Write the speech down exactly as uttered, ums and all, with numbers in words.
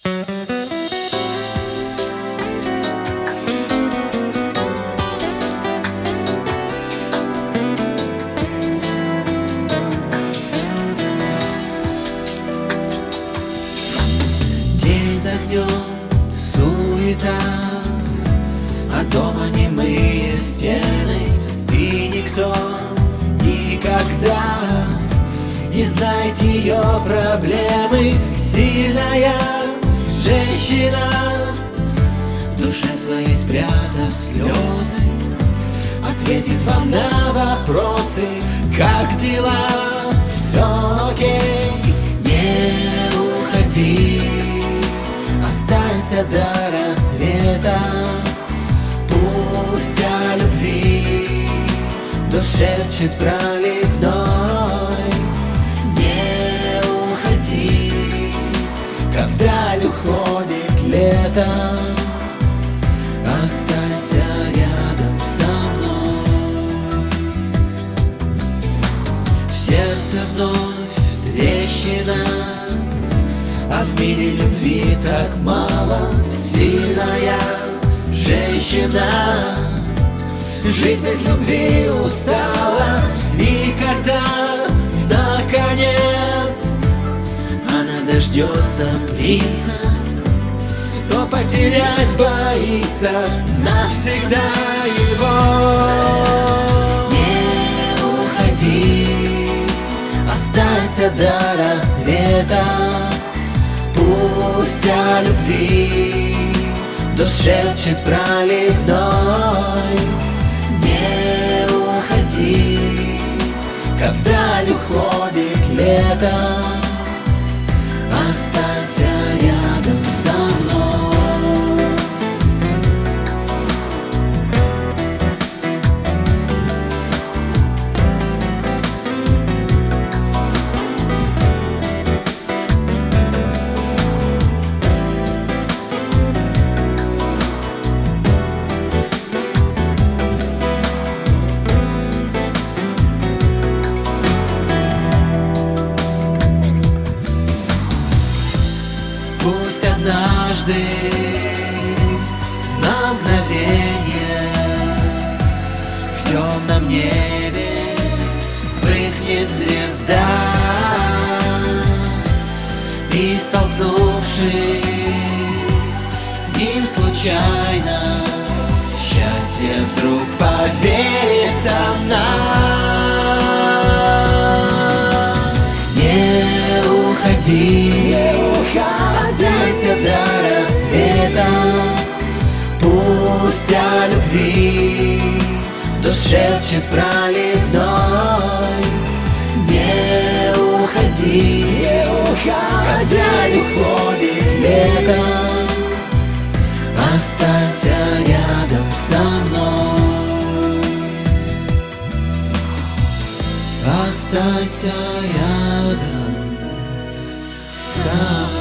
День за днем суета, а дома немые стены, и никто никогда не знает ее проблемы. Сильная женщина, в душе своей спрятав слезы, ответит вам на вопросы, как дела, все окей. Не уходи, останься до рассвета, пусть о любви дождь шепчет проливной. Не уходи, как вдаль уходит лето, останься рядом со мной. В сердце вновь трещина, а в мире любви так мало. Сильная женщина жить без любви устала, и когда наконец она дождется принца, то потерять боится навсегда его. Не уходи, останься до рассвета, пусть о любви дождь шепчет проливной. Не уходи, как вдаль уходит лето, останься рядом со мной. Пусть однажды на мгновение в темном небе вспыхнет звезда, и, столкнувшись с ним случайно, в счастье вдруг поверит она. Не уходи, останься до рассвета, пусть о любви дождь шепчет проливной. Не уходи, как вдаль уходит лето, останься рядом со мной. Останься рядом со мной.